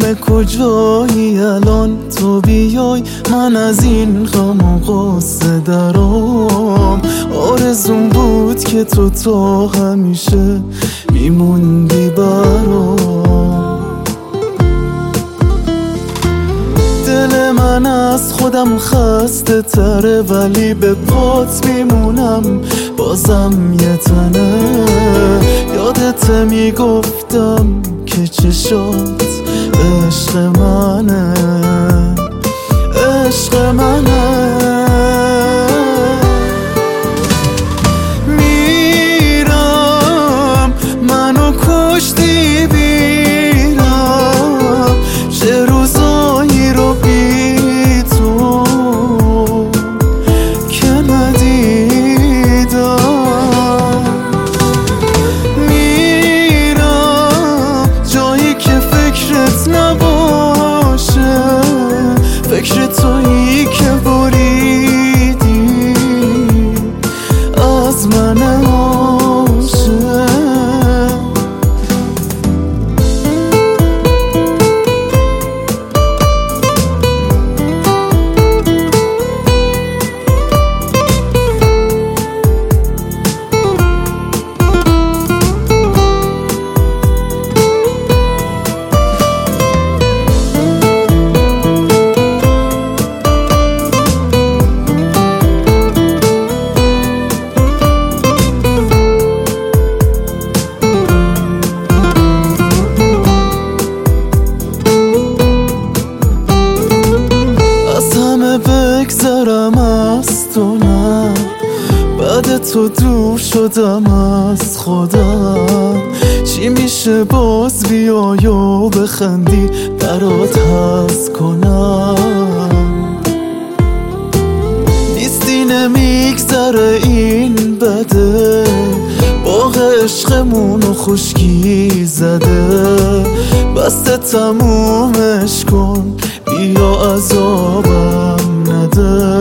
کجایی الان تو بیای من از این غم و غصه درام. آرزوم بود که تو تا همیشه میموندی برام. دل من از خودم خسته تره ولی به پات میمونم بازم یه تنه. یادت میگفتم که چشات عشق منه، عشق منه. میرم منو کشتی بیرم چه روزایی رو بی تو که ندیدم. میرم جایی که فکرت نباشه، فکر تویی که بریدی از من عاشق. بگذرم از تو نه، بعد تو دور شدم از خودم. چی میشه باز بیای و بخندی برات هست کنم. نیستی نمیگذره این بده، باغ عشقمون و خشکی زده. بسته تمومش کن بیا عذابم نده.